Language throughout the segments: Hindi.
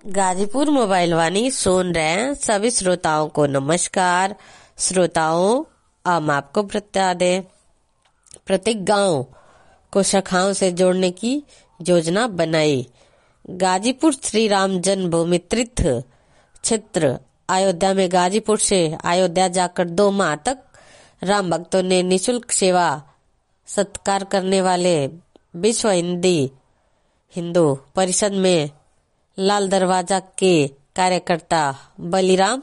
गाजीपुर मोबाइल वाणी सुन रहे हैं सभी श्रोताओं को नमस्कार। श्रोताओं, हम आपको बता दें, प्रत्येक गांव को शाखाओं से जोड़ने की योजना बनाई। गाजीपुर श्री राम जन्मभूमि तीर्थ क्षेत्र अयोध्या में गाजीपुर से अयोध्या जाकर 2 माह तक राम भक्तों ने निःशुल्क सेवा सत्कार करने वाले विश्व हिंदू परिषद में लाल दरवाजा के कार्यकर्ता बलिराम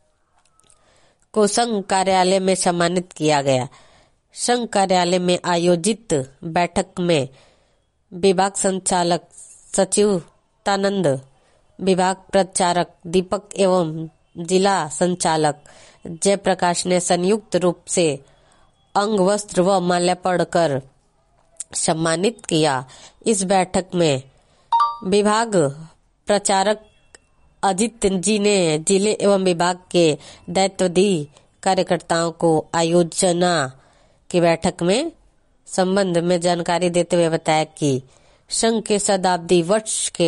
को संघ कार्यालय में सम्मानित किया गया। संघ कार्यालय में आयोजित बैठक में विभाग संचालक सचिवानंद, विभाग प्रचारक दीपक एवं जिला संचालक जयप्रकाश ने संयुक्त रूप से अंग वस्त्र व माल्यार्पण कर सम्मानित किया। इस बैठक में विभाग प्रचारक अजित जी ने जिले एवं विभाग के दायित्वधीन कार्यकर्ताओं को आयोजना की बैठक में संबंध में जानकारी देते हुए बताया कि संघ के शताब्दी वर्ष के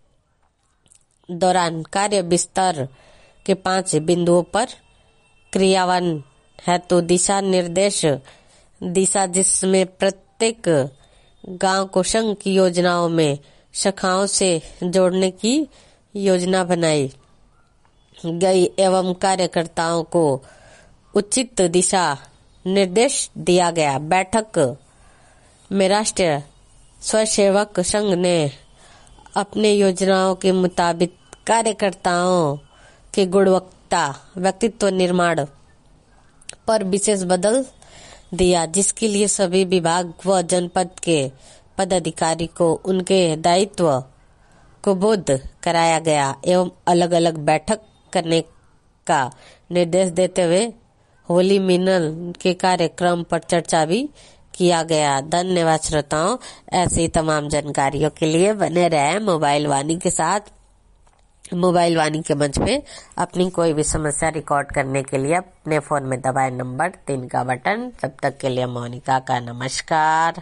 दौरान कार्य विस्तार के 5 बिंदुओं पर क्रियान्वयन हेतु दिशा निर्देश दिशा, जिसमें प्रत्येक गांव को संघ की योजनाओं में शाखाओं से जोड़ने की योजना बनाई गई एवं कार्यकर्ताओं को उचित दिशा निर्देश दिया गया। बैठक में राष्ट्रीय स्वयंसेवक संघ ने अपने योजनाओं के मुताबिक कार्यकर्ताओं के गुणवत्ता व्यक्तित्व निर्माण पर विशेष बल दिया, जिसके लिए सभी विभाग व जनपद के पदाधिकारी को उनके दायित्व को बोध कराया गया एवं अलग अलग बैठक करने का निर्देश देते हुए होली मिलन के कार्यक्रम पर चर्चा भी किया गया। धन्यवाद श्रोताओं, ऐसी ही तमाम जानकारियों के लिए बने रहे मोबाइल वाणी के साथ। मोबाइल वाणी के मंच पे अपनी कोई भी समस्या रिकॉर्ड करने के लिए अपने फोन में दबाएं नंबर 3 का बटन। तब तक के लिए मोनिका का नमस्कार।